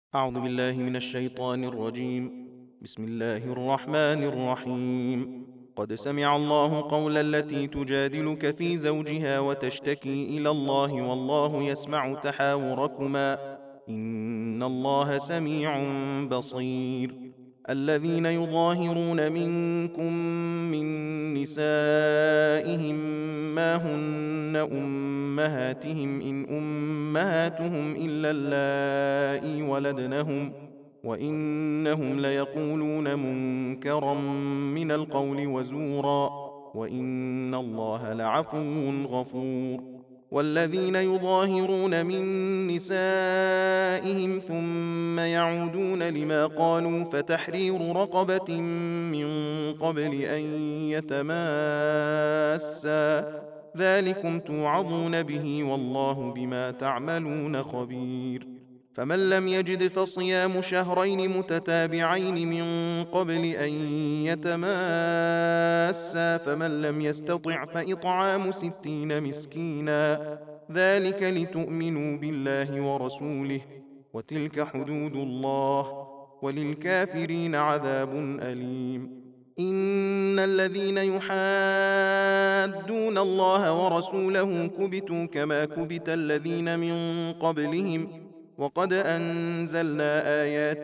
أعوذ بالله من الشيطان الرجيم. بسم الله الرحمن الرحيم. قد سمع الله قول التي تجادلك في زوجها وتشتكي إلى الله والله يسمع تحاوركما إن الله سميع بصير. الذين يظاهرون منكم من نسائهم ما هن أمهاتهم إن أمهاتهم إلا اللائي ولدنهم وإنهم ليقولون منكرا من القول وزورا وإن الله لعفو غفور. والذين يظاهرون من نسائهم ثم يعودون لما قالوا فتحرير رقبة من قبل أن يتماسا ذلكم توعظون به والله بما تعملون خبير. فمن لم يجد فصيام شهرين متتابعين من قبل أن يتماسا فمن لم يستطع فإطعام 60 مسكينا ذلك لتؤمنوا بالله ورسوله وتلك حدود الله وللكافرين عذاب أليم. إن الذين يحادون الله ورسوله كبتوا كما كبت الذين من قبلهم وقد أنزلنا آيات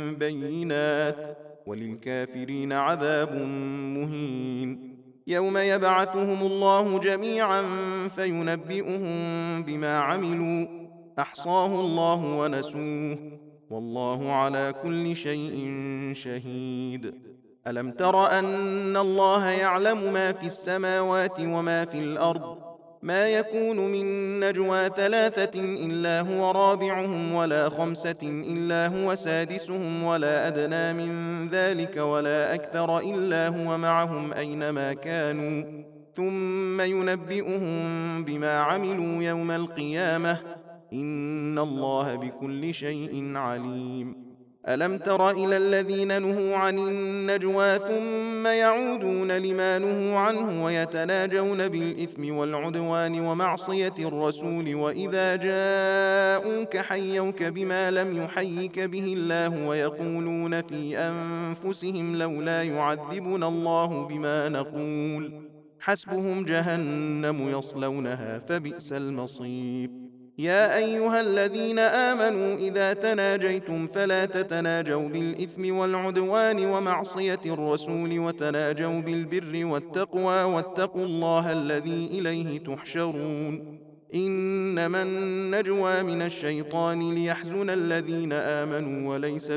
بينات وللكافرين عذاب مهين. يوم يبعثهم الله جميعا فينبئهم بما عملوا أحصاه الله ونسوه والله على كل شيء شهيد. ألم تر أن الله يعلم ما في السماوات وما في الأرض ما يكون من نجوى 3 إلا هو رابعهم ولا 5 إلا هو سادسهم ولا أدنى من ذلك ولا أكثر إلا هو معهم أينما كانوا ثم ينبئهم بما عملوا يوم القيامة إن الله بكل شيء عليم. ألم تر إلى الذين نهوا عن النجوى ثم يعودون لما نهوا عنه ويتناجون بالإثم والعدوان ومعصية الرسول وإذا جاءوك حيوك بما لم يحيك به الله ويقولون في أنفسهم لولا يعذبنا الله بما نقول حسبهم جهنم يصلونها فبئس المصير. يا أيها الذين آمنوا إذا تناجيتم فلا تتناجوا بالإثم والعدوان ومعصية الرسول وتناجوا بالبر والتقوى واتقوا الله الذي إليه تحشرون. إنما النجوى من الشيطان ليحزن الذين آمنوا وليس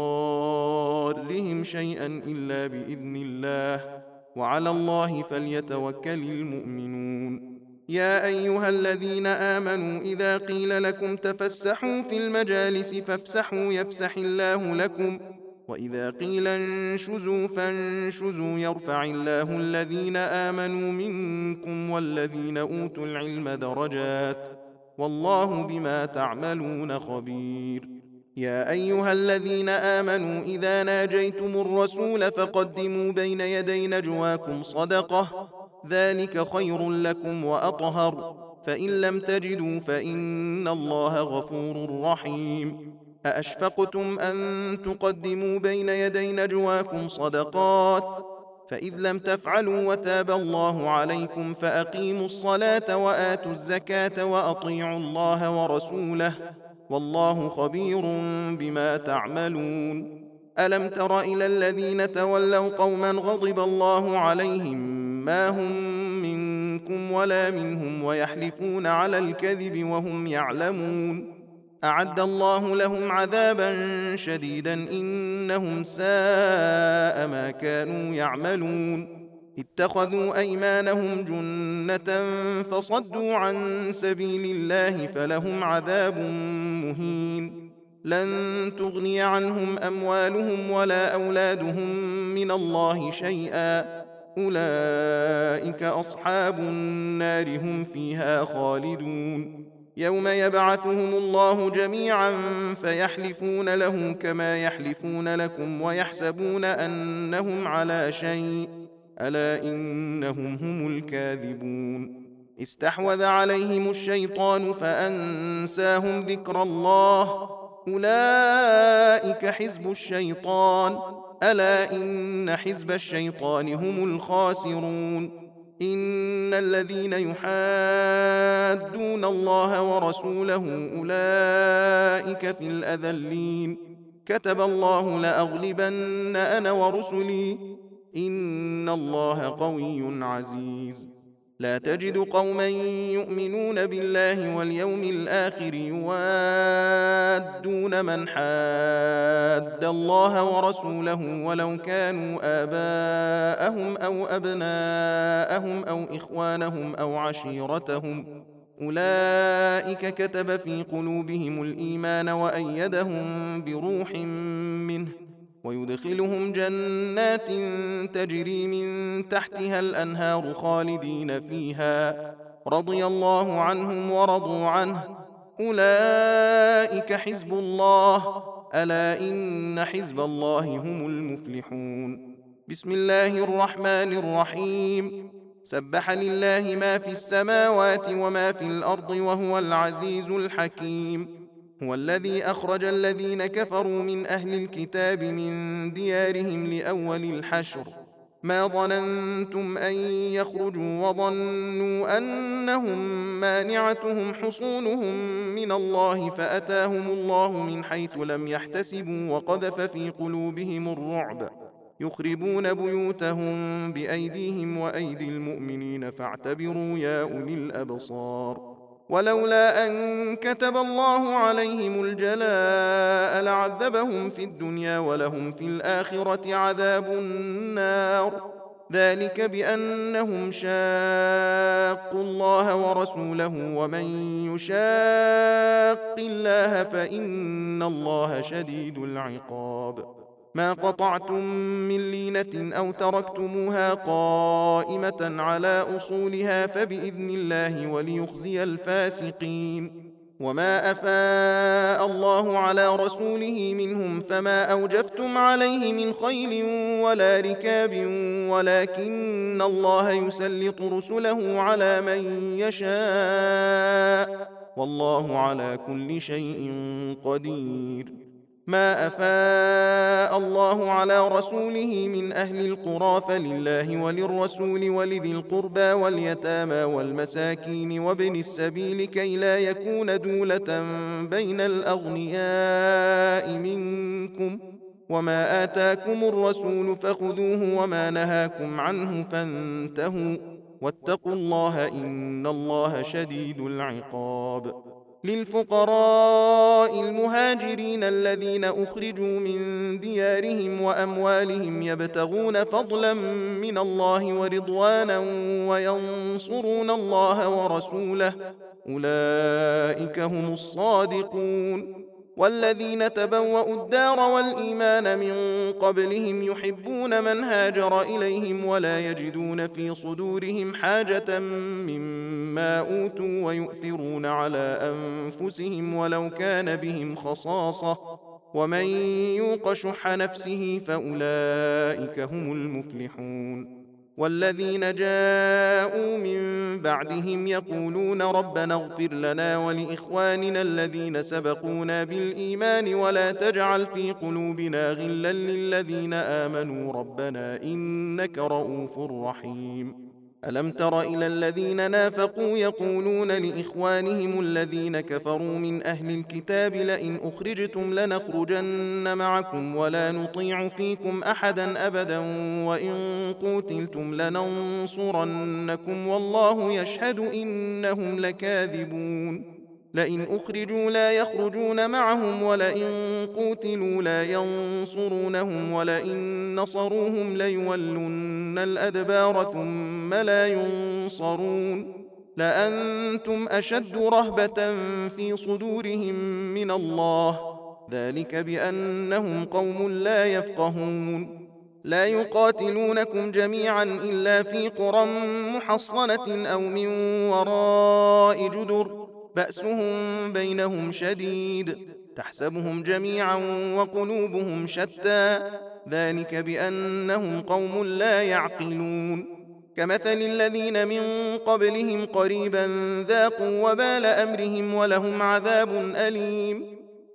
بضارهم شيئا إلا بإذن الله وعلى الله فليتوكل المؤمنون. يا أيها الذين آمنوا إذا قيل لكم تفسحوا في المجالس فافسحوا يفسح الله لكم وإذا قيل انشزوا فانشزوا يرفع الله الذين آمنوا منكم والذين أوتوا العلم درجات والله بما تعملون خبير. يا أيها الذين آمنوا إذا ناجيتم الرسول فقدموا بين يدي نجواكم صدقة ذلك خير لكم وأطهر فإن لم تجدوا فإن الله غفور رحيم. أأشفقتم أن تقدموا بين يدي نجواكم صدقات فإذ لم تفعلوا وتاب الله عليكم فأقيموا الصلاة وآتوا الزكاة وأطيعوا الله ورسوله والله خبير بما تعملون. ألم تر إلى الذين تولوا قوما غضب الله عليهم ما هم منكم ولا منهم ويحلفون على الكذب وهم يعلمون أعد الله لهم عذابا شديدا إنهم ساء ما كانوا يعملون. اتخذوا أيمانهم جنة فصدوا عن سبيل الله فلهم عذاب مهين. لن تغني عنهم أموالهم ولا أولادهم من الله شيئا أولئك أصحاب النار هم فيها خالدون. يوم يبعثهم الله جميعا فيحلفون له كما يحلفون لكم ويحسبون أنهم على شيء ألا إنهم هم الكاذبون. استحوذ عليهم الشيطان فأنساهم ذكر الله أولئك حزب الشيطان ألا إن حزب الشيطان هم الخاسرون إن الذين يحادون الله ورسوله أولئك في الأذلين كتب الله لأغلبن أنا ورسلي إن الله قوي عزيز لا تجد قوما يؤمنون بالله واليوم الآخر يوادون من حاد الله ورسوله ولو كانوا آباءهم أو أبناءهم أو إخوانهم أو عشيرتهم أولئك كتب في قلوبهم الإيمان وأيدهم بروح منه ويدخلهم جنات تجري من تحتها الأنهار خالدين فيها رضي الله عنهم ورضوا عنه أولئك حزب الله ألا إن حزب الله هم المفلحون بسم الله الرحمن الرحيم سبح لله ما في السماوات وما في الأرض وهو العزيز الحكيم هو الذي أخرج الذين كفروا من أهل الكتاب من ديارهم لأول الحشر ما ظننتم أن يخرجوا وظنوا أنهم مانعتهم حصونهم من الله فأتاهم الله من حيث لم يحتسبوا وقذف في قلوبهم الرعب يخربون بيوتهم بأيديهم وأيدي المؤمنين فاعتبروا يا أولي الأبصار ولولا أن كتب الله عليهم الجلاء لعذبهم في الدنيا ولهم في الآخرة عذاب النار ذلك بأنهم شاقوا الله ورسوله ومن يشاق الله فإن الله شديد العقاب ما قطعتم من لينة أو تركتموها قائمة على أصولها فبإذن الله وليخزي الفاسقين وما أفاء الله على رسوله منهم فما أوجفتم عليه من خيل ولا ركاب ولكن الله يسلط رسله على من يشاء والله على كل شيء قدير ما أفاء الله على رسوله من أهل القرى فلله وللرسول ولذي القربى واليتامى والمساكين وابن السبيل كي لا يكون دولة بين الأغنياء منكم وما آتاكم الرسول فخذوه وما نهاكم عنه فانتهوا واتقوا الله إن الله شديد العقاب للفقراء المهاجرين الذين أخرجوا من ديارهم وأموالهم يبتغون فضلا من الله ورضوانا وينصرون الله ورسوله أولئك هم الصادقون والذين تبوأوا الدار والإيمان من قبلهم يحبون من هاجر إليهم ولا يجدون في صدورهم حاجة مما أوتوا ويؤثرون على أنفسهم ولو كان بهم خصاصة ومن يوق شح نفسه فأولئك هم المفلحون والذين جاءوا من بعدهم يقولون ربنا اغفر لنا ولإخواننا الذين سبقونا بالإيمان ولا تجعل في قلوبنا غلا للذين آمنوا ربنا إنك رؤوف رحيم ألم تر إلى الذين نافقوا يقولون لإخوانهم الذين كفروا من أهل الكتاب لئن أخرجتم لنخرجن معكم ولا نطيع فيكم أحدا أبدا وإن قوتلتم لننصرنكم والله يشهد إنهم لكاذبون لئن أخرجوا لا يخرجون معهم ولئن قوتلوا لا ينصرونهم ولئن نصروهم ليولن الأدبار ثم لا ينصرون لأنتم أشد رهبة في صدورهم من الله ذلك بأنهم قوم لا يفقهون لا يقاتلونكم جميعا إلا في قرى محصنة أو من وراء جدر بأسهم بينهم شديد تحسبهم جميعا وقلوبهم شتى ذلك بأنهم قوم لا يعقلون كمثل الذين من قبلهم قريبا ذاقوا وبال أمرهم ولهم عذاب أليم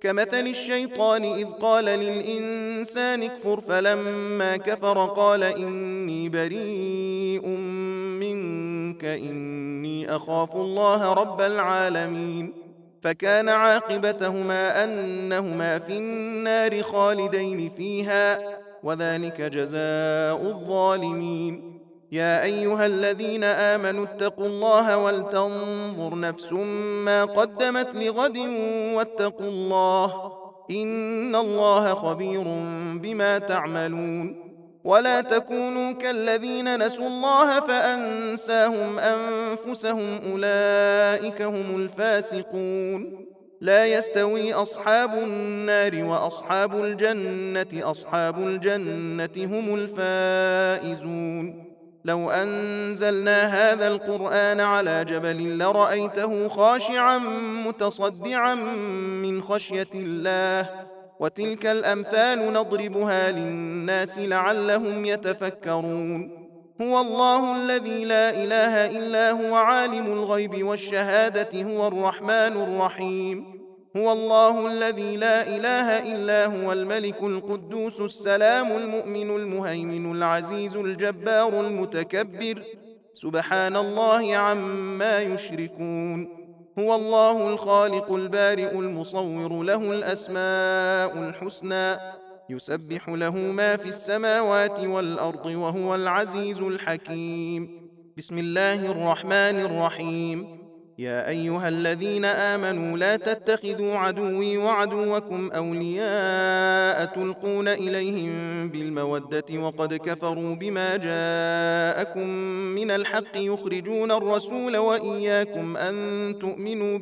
كمثل الشيطان إذ قال للإنسان اكفر فلما كفر قال إني بريء منك إني أخاف الله رب العالمين فكان عاقبتهما أنهما في النار خالدين فيها وذلك جزاء الظالمين يا أيها الذين آمنوا اتقوا الله ولتنظر نفس ما قدمت لغد واتقوا الله إن الله خبير بما تعملون ولا تكونوا كالذين نسوا الله فأنساهم أنفسهم أولئك هم الفاسقون لا يستوي أصحاب النار وأصحاب الجنة أصحاب الجنة هم الفائزون لو أنزلنا هذا القرآن على جبل لرأيته خاشعا متصدعا من خشية الله وتلك الأمثال نضربها للناس لعلهم يتفكرون هو الله الذي لا إله إلا هو عالم الغيب والشهادة هو الرحمن الرحيم هو الله الذي لا إله إلا هو الملك القدوس السلام المؤمن المهيمن العزيز الجبار المتكبر سبحان الله عما يشركون هو الله الخالق البارئ المصور له الأسماء الحسنى يسبح له ما في السماوات والأرض وهو العزيز الحكيم بسم الله الرحمن الرحيم يا أيها الذين آمنوا لا تتخذوا عدوي وعدوكم أولياء تلقون إليهم بالمودة وقد كفروا بما جاءكم من الحق يخرجون الرسول وإياكم أن تؤمنوا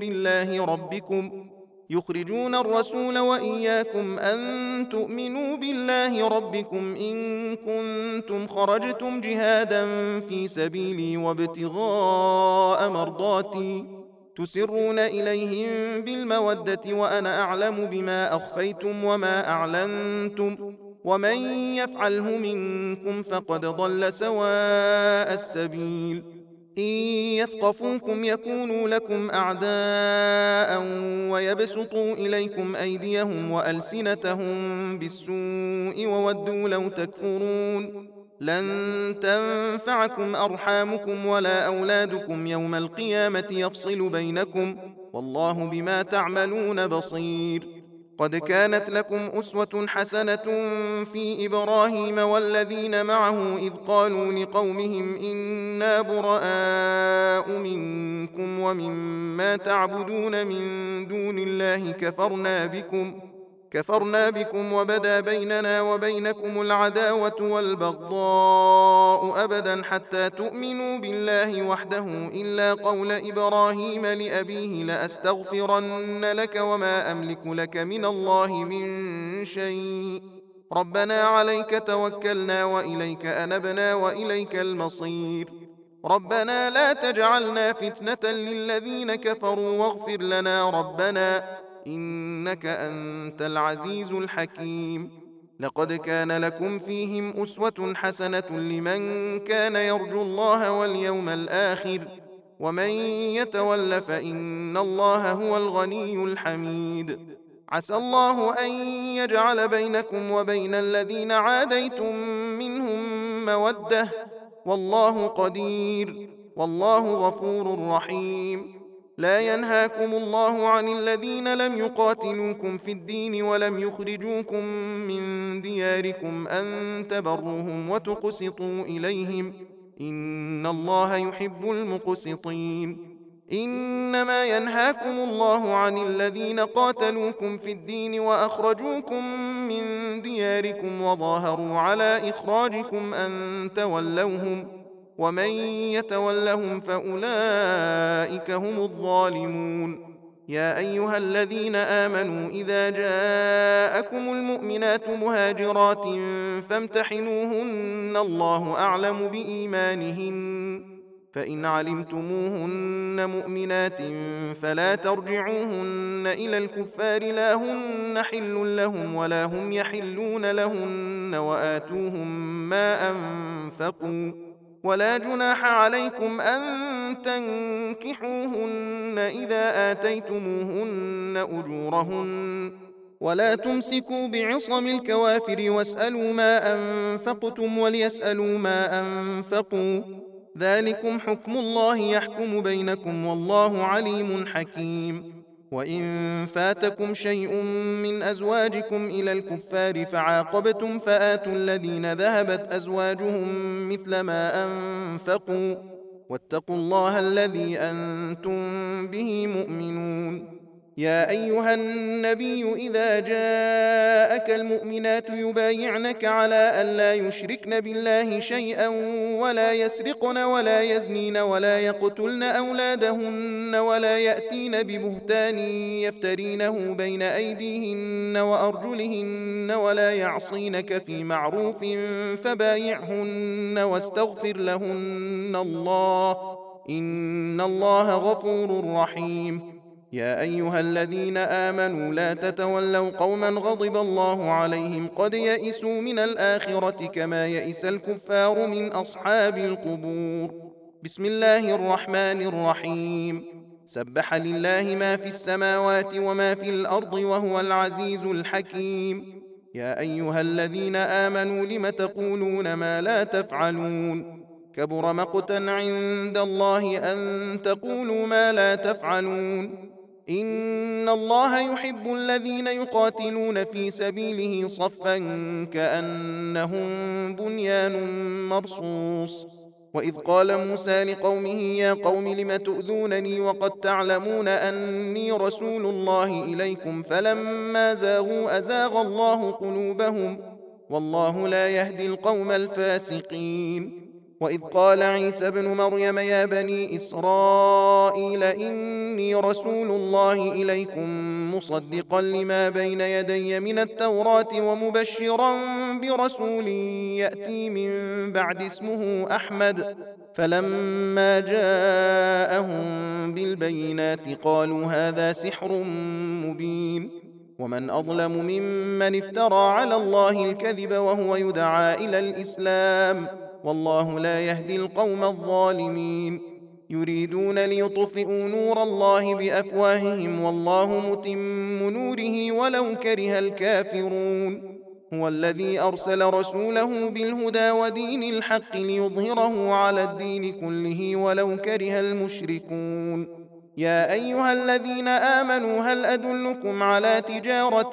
بالله ربكم إن كنتم خرجتم جهادا في سبيلي وابتغاء مرضاتي تسرون إليهم بالمودة وأنا أعلم بما أخفيتم وما أعلنتم ومن يفعله منكم فقد ضل سواء السبيل إن يثقفوكم يكونوا لكم أعداء ويبسطوا إليكم أيديهم وألسنتهم بالسوء وودوا لو تكفرون لن تنفعكم أرحامكم ولا أولادكم يوم القيامة يفصل بينكم والله بما تعملون بصير قد كانت لكم أسوة حسنة في إبراهيم والذين معه إذ قالوا لقومهم إنا براء منكم ومما تعبدون من دون الله كفرنا بكم وبدا بيننا وبينكم العداوة والبغضاء أبدا حتى تؤمنوا بالله وحده إلا قول إبراهيم لأبيه لأستغفرن لك وما أملك لك من الله من شيء ربنا عليك توكلنا وإليك أنبنا وإليك المصير ربنا لا تجعلنا فتنة للذين كفروا واغفر لنا ربنا إنك أنت العزيز الحكيم لقد كان لكم فيهم أسوة حسنة لمن كان يرجو الله واليوم الآخر ومن يتول فإن الله هو الغني الحميد عسى الله أن يجعل بينكم وبين الذين عاديتم منهم مودة والله قدير والله غفور رحيم لا ينهاكم الله عن الذين لم يقاتلوكم في الدين ولم يخرجوكم من دياركم أن تبروهم وتقسطوا إليهم إن الله يحب المقسطين إنما ينهاكم الله عن الذين قاتلوكم في الدين وأخرجوكم من دياركم وظاهروا على إخراجكم أن تولوهم ومن يتولهم فأولئك هم الظالمون يا أيها الذين آمنوا إذا جاءكم المؤمنات مهاجرات فامتحنوهن الله أعلم بإيمانهن فإن علمتموهن مؤمنات فلا ترجعوهن إلى الكفار لا هن حل لهم ولا هم يحلون لهن وآتوهم ما أنفقوا ولا جناح عليكم أن تنكحوهن إذا آتيتموهن أجورهن ولا تمسكوا بعصم الكوافر واسألوا ما أنفقتم وليسألوا ما أنفقوا، ذلكم حكم الله يحكم بينكم والله عليم حكيم. وإن فاتكم شيء من أزواجكم إلى الكفار فعاقبتم فآتوا الذين ذهبت أزواجهم مثل ما أنفقوا، واتقوا الله الذي أنتم به مؤمنون. يا أيها النبي إذا جاءك المؤمنات يبايعنك على ألا يشركن بالله شيئا ولا يسرقن ولا يزنين ولا يقتلن أولادهن ولا يأتين ببهتان يفترينه بين أيديهن وأرجلهن ولا يعصينك في معروف فبايعهن واستغفر لهن الله إن الله غفور رحيم. يا أيها الذين آمنوا لا تتولوا قوما غضب الله عليهم قد يئسوا من الآخرة كما يئس الكفار من أصحاب القبور. بسم الله الرحمن الرحيم. سبح لله ما في السماوات وما في الأرض وهو العزيز الحكيم. يا أيها الذين آمنوا لم تقولون ما لا تفعلون؟ كبر مقتا عند الله أن تقولوا ما لا تفعلون. إن الله يحب الذين يقاتلون في سبيله صفا كأنهم بنيان مرصوص. وإذ قال موسى لقومه يا قوم لم تؤذونني وقد تعلمون أني رسول الله إليكم فلما زاغوا أزاغ الله قلوبهم والله لا يهدي القوم الفاسقين. وإذ قال عيسى ابن مريم يا بني إسرائيل إني رسول الله إليكم مصدقا لما بين يدي من التوراة ومبشرا برسول يأتي من بعد اسمه أحمد. فلما جاءهم بالبينات قالوا هذا سحر مبين. ومن أظلم ممن افترى على الله الكذب وهو يدعى إلى الإسلام والله لا يهدي القوم الظالمين. يريدون ليطفئوا نور الله بأفواههم والله متم نوره ولو كره الكافرون. هو الذي أرسل رسوله بالهدى ودين الحق ليظهره على الدين كله ولو كره المشركون. يا أيها الذين آمنوا هل أدلكم على تجارة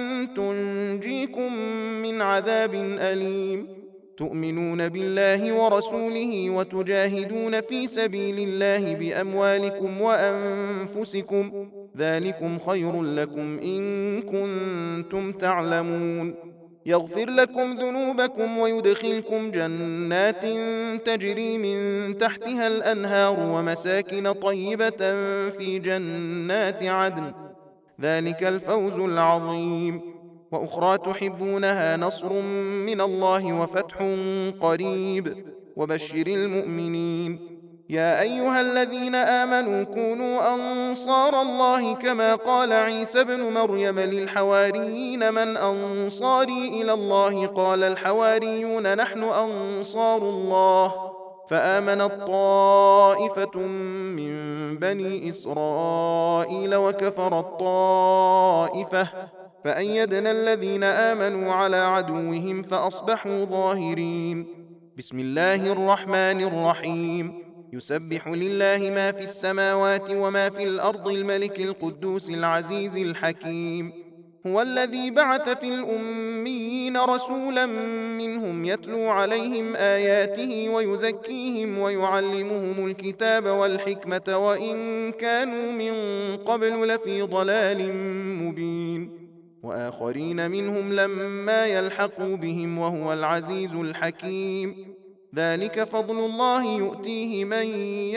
تنجيكم من عذاب أليم؟ تؤمنون بالله ورسوله وتجاهدون في سبيل الله بأموالكم وأنفسكم ذلكم خير لكم إن كنتم تعلمون. يغفر لكم ذنوبكم ويدخلكم جنات تجري من تحتها الأنهار ومساكن طيبة في جنات عدن ذلك الفوز العظيم. وأخرى تحبونها نصر من الله وفتح قريب وبشر المؤمنين. يا أيها الذين آمنوا كونوا أنصار الله كما قال عيسى بن مريم للحواريين من أنصاري إلى الله قال الحواريون نحن أنصار الله فآمنت طائفة من بني إسرائيل وكفرت طائفة فأيدنا الذين آمنوا على عدوهم فأصبحوا ظاهرين. بسم الله الرحمن الرحيم. يسبح لله ما في السماوات وما في الأرض الملك القدوس العزيز الحكيم. هو الذي بعث في الأميين رسولا منهم يتلو عليهم آياته ويزكيهم ويعلمهم الكتاب والحكمة وإن كانوا من قبل لفي ضلال مبين. وآخرين منهم لما يلحقوا بهم وهو العزيز الحكيم. ذلك فضل الله يؤتيه من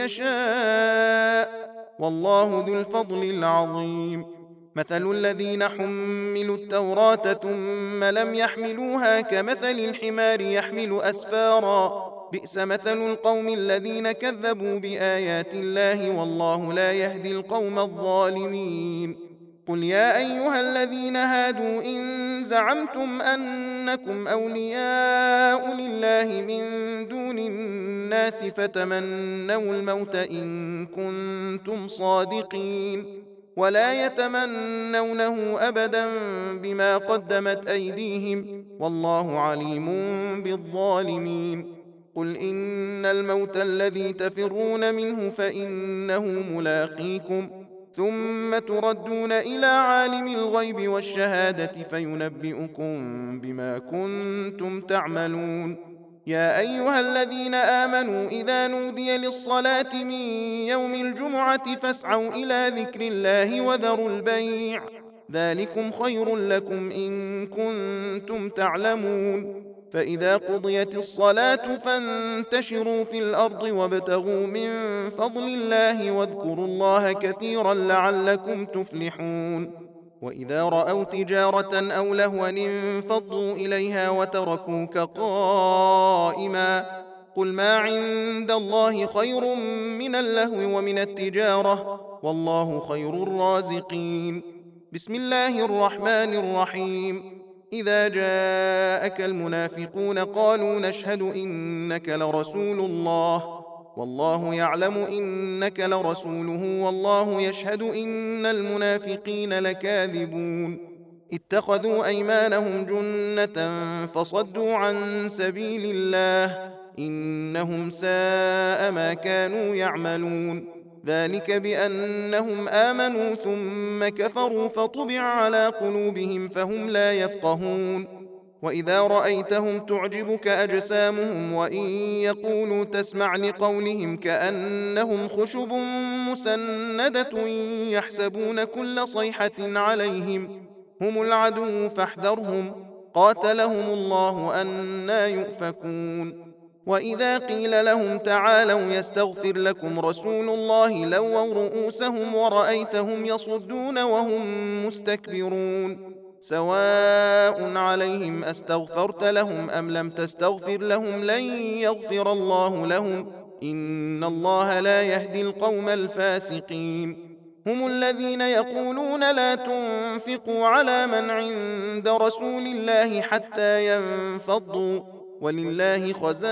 يشاء والله ذو الفضل العظيم. مثل الذين حملوا التوراة ثم لم يحملوها كمثل الحمار يحمل أسفارا بئس مثل القوم الذين كذبوا بآيات الله والله لا يهدي القوم الظالمين. قل يا أيها الذين هادوا إن زعمتم أنكم أولياء لله من دون الناس فتمنوا الموت إن كنتم صادقين ولا يتمنونه أبدا بما قدمت أيديهم والله عليم بالظالمين. قل إن الموت الذي تفرون منه فإنه ملاقيكم ثم تردون إلى عالم الغيب والشهادة فينبئكم بما كنتم تعملون. يا أيها الذين آمنوا إذا نودي للصلاة من يوم الجمعة فاسعوا إلى ذكر الله وذروا البيع ذلكم خير لكم إن كنتم تعلمون. فإذا قضيت الصلاة فانتشروا في الأرض وابتغوا من فضل الله واذكروا الله كثيرا لعلكم تفلحون. وإذا رأوا تجارة أو لهوا انفضوا إليها وتركوك قائما قل ما عند الله خير من اللهو ومن التجارة والله خير الرازقين. بسم الله الرحمن الرحيم. إذا جاءك المنافقون قالوا نشهد إنك لرسول الله والله يعلم إنك لرسوله والله يشهد إن المنافقين لكاذبون. اتخذوا أيمانهم جنة فصدوا عن سبيل الله إنهم ساء ما كانوا يعملون. ذلك بأنهم آمنوا ثم كفروا فطبع على قلوبهم فهم لا يفقهون. وإذا رأيتهم تعجبك أجسامهم وإن يقولوا تسمع لقولهم كأنهم خشب مسندة يحسبون كل صيحة عليهم هم العدو فاحذرهم قاتلهم الله أنى يؤفكون. وإذا قيل لهم تعالوا يستغفر لكم رسول الله لووا رؤوسهم ورأيتهم يصدون وهم مستكبرون. سواء عليهم أستغفرت لهم أم لم تستغفر لهم لن يغفر الله لهم إن الله لا يهدي القوم الفاسقين. هم الذين يقولون لا تنفقوا على من عند رسول الله حتى ينفضوا ولله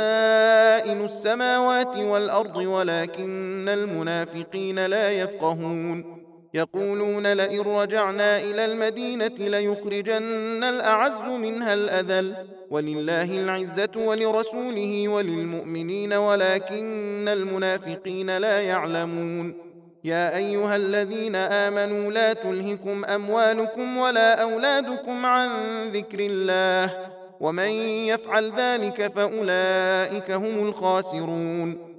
خزائن السماوات والأرض ولكن المنافقين لا يفقهون. يقولون لئن رجعنا إلى المدينة ليخرجن الأعز منها الأذل ولله العزة ولرسوله وللمؤمنين ولكن المنافقين لا يعلمون. يا أيها الذين آمنوا لا تلهكم أموالكم ولا أولادكم عن ذكر الله ومن يفعل ذلك فأولئك هم الخاسرون.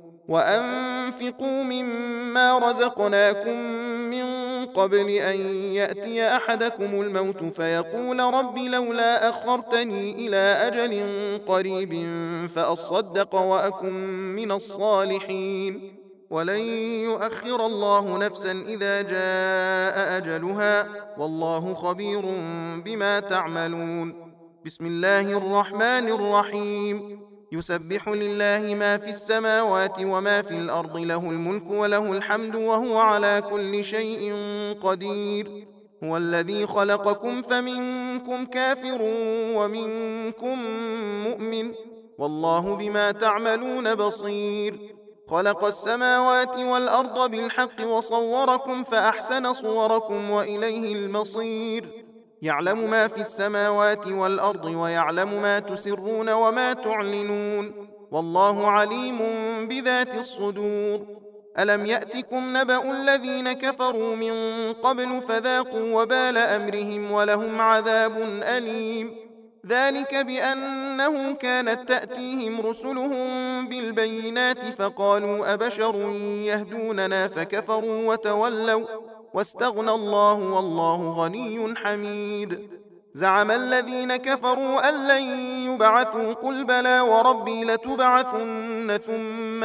وأنفقوا مما رزقناكم من قبل أن يأتي أحدكم الموت فيقول رب لولا أخرتني إلى أجل قريب فأصدق وأكن من الصالحين ولن يؤخر الله نفسا إذا جاء أجلها والله خبير بما تعملون. بسم الله الرحمن الرحيم. يسبح لله ما في السماوات وما في الأرض له الملك وله الحمد وهو على كل شيء قدير. هو الذي خلقكم فمنكم كافر ومنكم مؤمن والله بما تعملون بصير. خلق السماوات والأرض بالحق وصوركم فأحسن صوركم وإليه المصير. يعلم ما في السماوات والأرض ويعلم ما تسرون وما تعلنون والله عليم بذات الصدور. ألم يأتكم نبأ الذين كفروا من قبل فذاقوا وبال أمرهم ولهم عذاب أليم. ذلك بأنه كانت تأتيهم رسلهم بالبينات فقالوا أبشر يهدوننا فكفروا وتولوا واستغنى الله والله غني حميد. زعم الذين كفروا أن لن يبعثوا قل بلى وربي لتبعثن ثم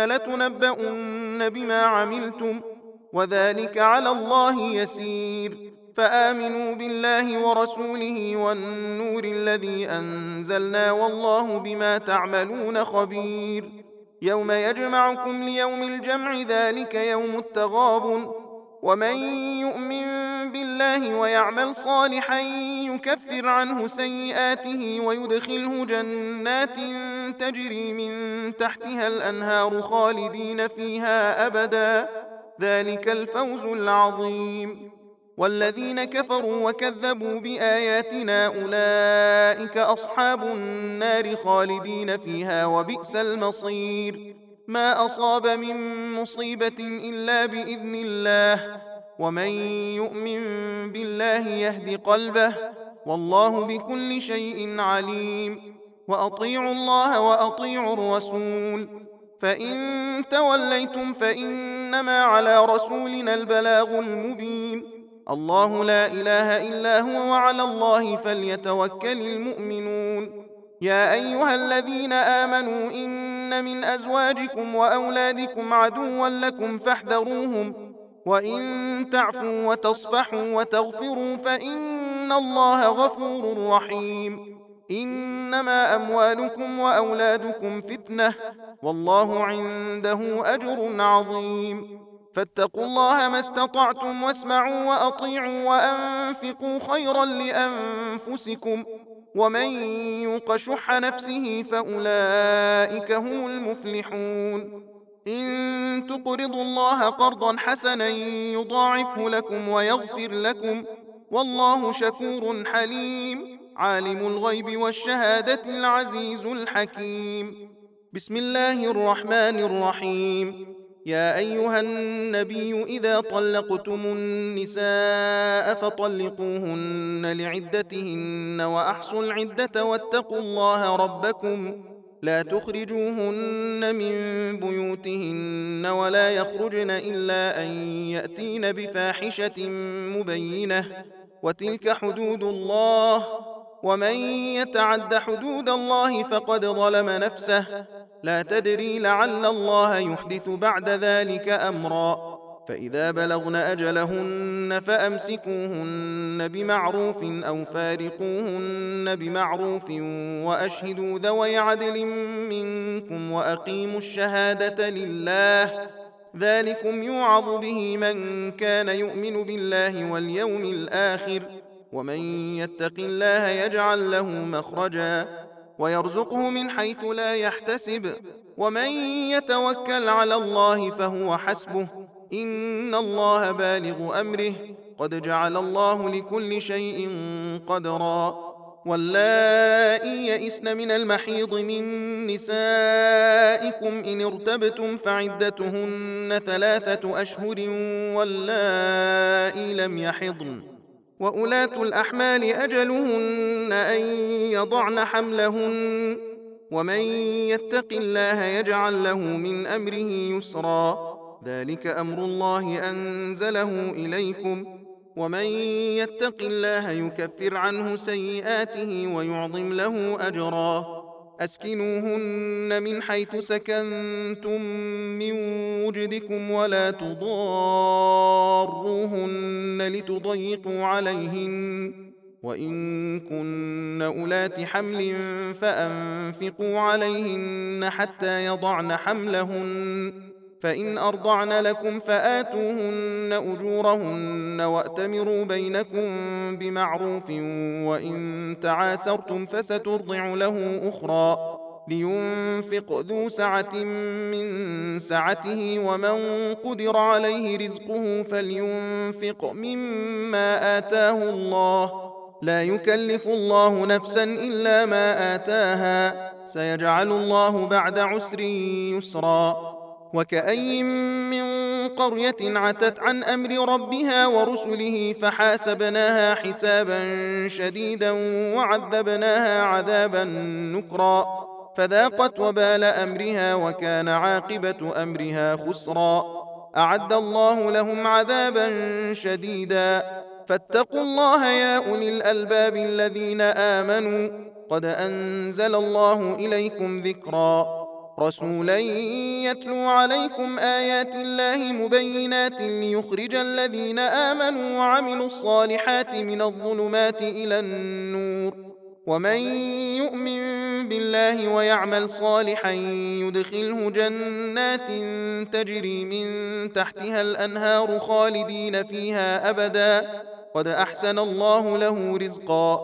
لتنبؤن بما عملتم وذلك على الله يسير. فآمنوا بالله ورسوله والنور الذي أنزلنا والله بما تعملون خبير. يوم يجمعكم ليوم الجمع ذلك يوم التغابن ومن يؤمن بالله ويعمل صالحا يكفر عنه سيئاته ويدخله جنات تجري من تحتها الأنهار خالدين فيها أبدا ذلك الفوز العظيم. والذين كفروا وكذبوا بآياتنا أولئك أصحاب النار خالدين فيها وبئس المصير. ما أصاب من مصيبة إلا بإذن الله، ومن يؤمن بالله يهد قلبه، والله بكل شيء عليم. وأطيعوا الله وأطيعوا الرسول، فإن توليتم فإنما على رسولنا البلاغ المبين. الله لا إله إلا هو وعلى الله فليتوكل المؤمنون. يا أيها الذين آمنوا إن من أزواجكم وأولادكم عدوا لكم فاحذروهم، وإن تعفوا وتصفحوا وتغفروا فإن الله غفور رحيم. إنما أموالكم وأولادكم فتنة، والله عنده أجر عظيم. فاتقوا الله ما استطعتم واسمعوا وأطيعوا وأنفقوا خيرا لأنفسكم، ومن يوق شح نفسه فأولئك هم المفلحون. إن تقرضوا الله قرضا حسنا يضاعفه لكم ويغفر لكم، والله شكور حليم. عالم الغيب والشهادة العزيز الحكيم. بسم الله الرحمن الرحيم. يا أيها النبي إذا طلقتم النساء فطلقوهن لعدتهن وأحصوا العدة واتقوا الله ربكم لا تخرجوهن من بيوتهن ولا يخرجن إلا أن يأتين بفاحشة مبينة، وتلك حدود الله، ومن يتعد حدود الله فقد ظلم نفسه. لا تدري لعل الله يحدث بعد ذلك أمرا. فإذا بلغن أجلهن فأمسكوهن بمعروف أو فارقوهن بمعروف، وأشهدوا ذوي عدل منكم وأقيموا الشهادة لله، ذلكم يوعظ به من كان يؤمن بالله واليوم الآخر، ومن يتق الله يجعل له مخرجا ويرزقه من حيث لا يحتسب، ومن يتوكل على الله فهو حسبه، إن الله بالغ أمره، قد جعل الله لكل شيء قدرا. واللائي يئسن من المحيض من نسائكم إن ارتبتم فعدتهن 3 أشهر، واللائي لم يحضن، وأولاة الأحمال أجلهن أن يضعن حملهن، ومن يتق الله يجعل له من أمره يسرا، ذلك أمر الله أنزله إليكم، ومن يتق الله يكفر عنه سيئاته ويعظم له أجرا. أسكنوهن من حيث سكنتم من وجدكم ولا تضاروهن لتضيقوا عليهن، وإن كن أولات حمل فأنفقوا عليهن حتى يضعن حملهن، فإن أرضعن لكم فآتوهن أجورهن وأتمروا بينكم بمعروف، وإن تعاسرتم فسترضع له أخرى، لينفق ذو سعة من سعته، ومن قدر عليه رزقه فلينفق مما آتاه الله، لا يكلف الله نفسا إلا ما آتاها، سيجعل الله بعد عسر يسرا. وكأي من قرية عتت عن أمر ربها ورسله فحاسبناها حسابا شديدا وعذبناها عذابا نكرا، فذاقت وبال أمرها وكان عاقبة أمرها خسرا. أعد الله لهم عذابا شديدا، فاتقوا الله يا أولي الألباب الذين آمنوا، قد أنزل الله إليكم ذكرا، رسولا يتلو عليكم آيات الله مبينات ليخرج الذين آمنوا وعملوا الصالحات من الظلمات إلى النور، ومن يؤمن بالله ويعمل صالحا يدخله جنات تجري من تحتها الأنهار خالدين فيها أبدا، قد أحسن الله له رزقا.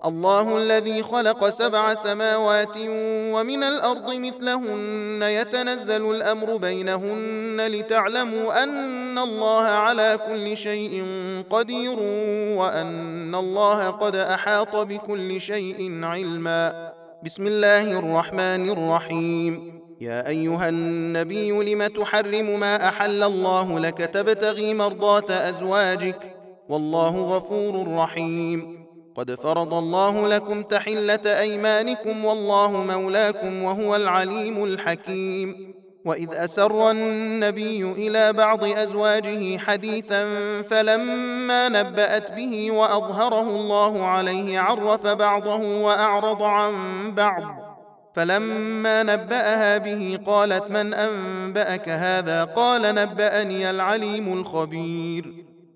الله الذي خلق 7 سماوات ومن الأرض مثلهن يتنزل الأمر بينهن لتعلموا أن الله على كل شيء قدير وأن الله قد أحاط بكل شيء علما. بسم الله الرحمن الرحيم. يا أيها النبي لم تحرم ما أحل الله لك تبتغي مرضات أزواجك والله غفور رحيم. قد فرض الله لكم تحلة أيمانكم والله مولاكم وهو العليم الحكيم. وإذ أسر النبي إلى بعض أزواجه حديثا فلما نبأت به وأظهره الله عليه عرف بعضه وأعرض عن بعض فلما نبأها به قالت من أنبأك هذا قال نبأني العليم الخبير.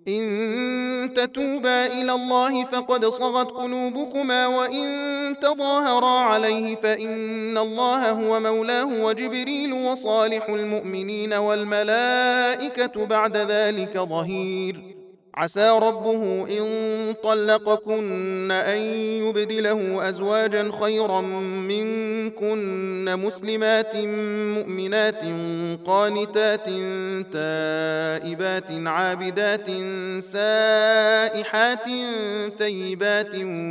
إن تتوبا إلى الله فقد صغت قلوبكما وإن تظاهرا عليه فإن الله هو مولاه وجبريل وصالح المؤمنين والملائكة بعد ذلك ظهير. عسى ربه إن طلقكن أن يبدله أزواجا خيرا منكن مسلمات مؤمنات قانتات تائبات عابدات سائحات ثيبات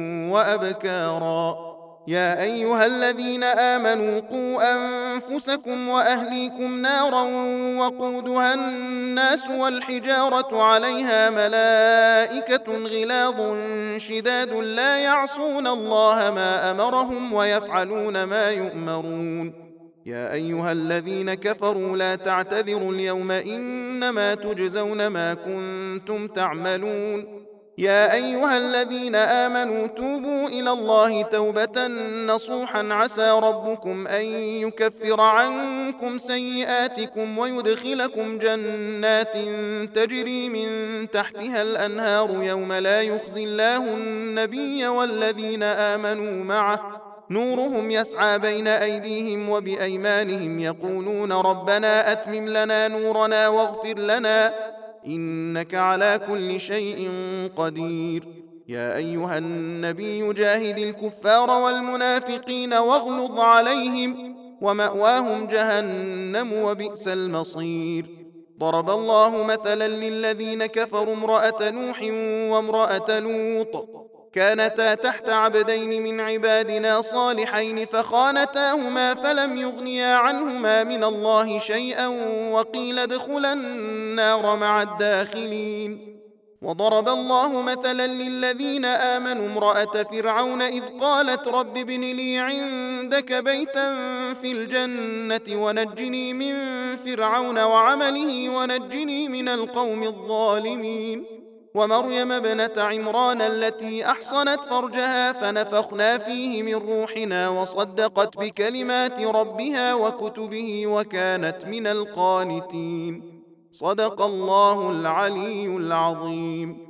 وأبكارا. يا أيها الذين آمنوا قوا أنفسكم وأهليكم نارا وقودها الناس والحجارة عليها ملائكة غلاظ شداد لا يعصون الله ما أمرهم ويفعلون ما يؤمرون. يا أيها الذين كفروا لا تعتذروا اليوم إنما تجزون ما كنتم تعملون. يا أيها الذين آمنوا توبوا إلى الله توبة نصوحا عسى ربكم أن يكفر عنكم سيئاتكم ويدخلكم جنات تجري من تحتها الأنهار يوم لا يخزي الله النبي والذين آمنوا معه نورهم يسعى بين أيديهم وبأيمانهم يقولون ربنا أتمم لنا نورنا واغفر لنا إنك على كل شيء قدير. يا أيها النبي جاهد الكفار والمنافقين واغلظ عليهم ومأواهم جهنم وبئس المصير. ضرب الله مثلا للذين كفروا امرأة نوح وامرأة لوط كانتا تحت عبدين من عبادنا صالحين فخانتاهما فلم يغنيا عنهما من الله شيئا وقيل ادخلا النار مع الداخلين. وضرب الله مثلا للذين آمنوا امرأة فرعون إذ قالت رب ابن لي عندك بيتا في الجنة ونجني من فرعون وعمله ونجني من القوم الظالمين. ومريم ابنة عمران التي أحصنت فرجها فنفخنا فيه من روحنا وصدقت بكلمات ربها وكتبه وكانت من القانتين. صدق الله العلي العظيم.